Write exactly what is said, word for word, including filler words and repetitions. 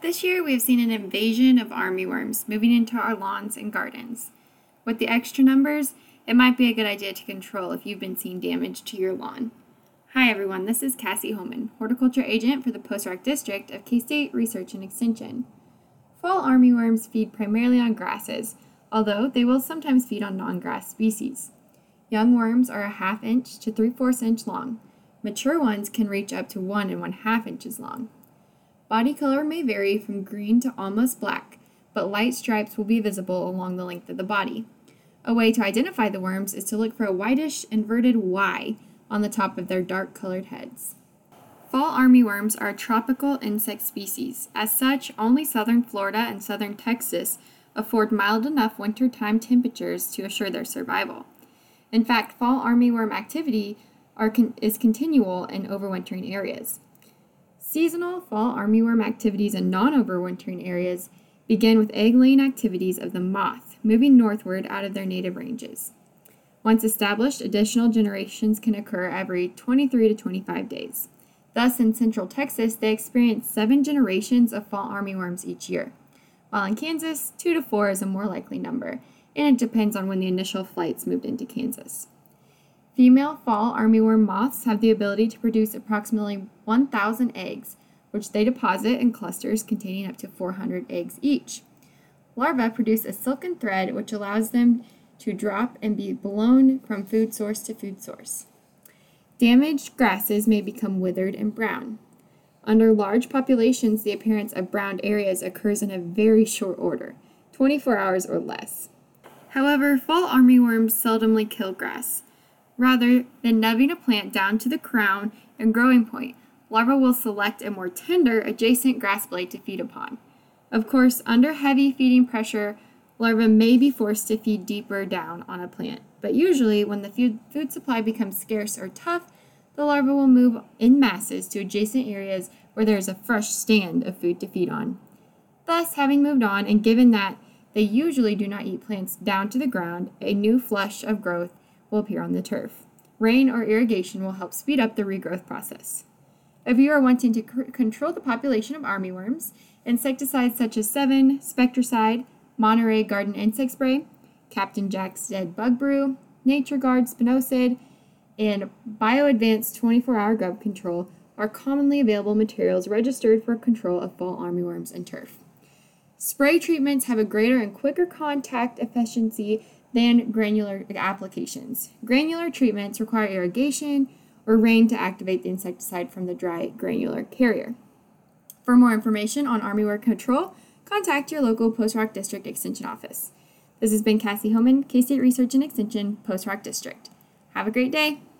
This year, we have seen an invasion of armyworms moving into our lawns and gardens. With the extra numbers, it might be a good idea to control if you've been seeing damage to your lawn. Hi everyone, this is Cassie Holman, Horticulture Agent for the Post-Rock District of K-State Research and Extension. Fall armyworms feed primarily on grasses, although they will sometimes feed on non-grass species. Young worms are a half inch to three-fourths inch long. Mature ones can reach up to one and one-half inches long. Body color may vary from green to almost black, but light stripes will be visible along the length of the body. A way to identify the worms is to look for a whitish inverted Y on the top of their dark-colored heads. Fall armyworms are a tropical insect species. As such, only southern Florida and southern Texas afford mild enough wintertime temperatures to assure their survival. In fact, fall armyworm activity are con- is continual in overwintering areas. Seasonal fall armyworm activities in non-overwintering areas begin with egg-laying activities of the moth, moving northward out of their native ranges. Once established, additional generations can occur every twenty-three to twenty-five days. Thus, in central Texas, they experience seven generations of fall armyworms each year, while in Kansas, two to four is a more likely number, and it depends on when the initial flights moved into Kansas. Female fall armyworm moths have the ability to produce approximately one thousand eggs, which they deposit in clusters containing up to four hundred eggs each. Larvae produce a silken thread which allows them to drop and be blown from food source to food source. Damaged grasses may become withered and brown. Under large populations, the appearance of browned areas occurs in a very short order, twenty-four hours or less. However, fall armyworms seldomly kill grass. Rather than nubbing a plant down to the crown and growing point, larvae will select a more tender adjacent grass blade to feed upon. Of course, under heavy feeding pressure, larvae may be forced to feed deeper down on a plant, but usually when the food, food supply becomes scarce or tough, the larvae will move in masses to adjacent areas where there is a fresh stand of food to feed on. Thus, having moved on, and given that they usually do not eat plants down to the ground, a new flush of growth will appear on the turf. Rain or irrigation will help speed up the regrowth process. If you are wanting to c- control the population of armyworms, insecticides such as Sevin, Spectracide, Monterey Garden Insect Spray, Captain Jack's Dead Bug Brew, Nature Guard Spinosad, and BioAdvanced twenty-four hour grub control are commonly available materials registered for control of fall armyworms and turf. Spray treatments have a greater and quicker contact efficiency than granular applications. Granular treatments require irrigation or rain to activate the insecticide from the dry granular carrier. For more information on armyworm control, contact your local Post-Rock District Extension office. This has been Cassie Homan, K-State Research and Extension, Post-Rock District. Have a great day!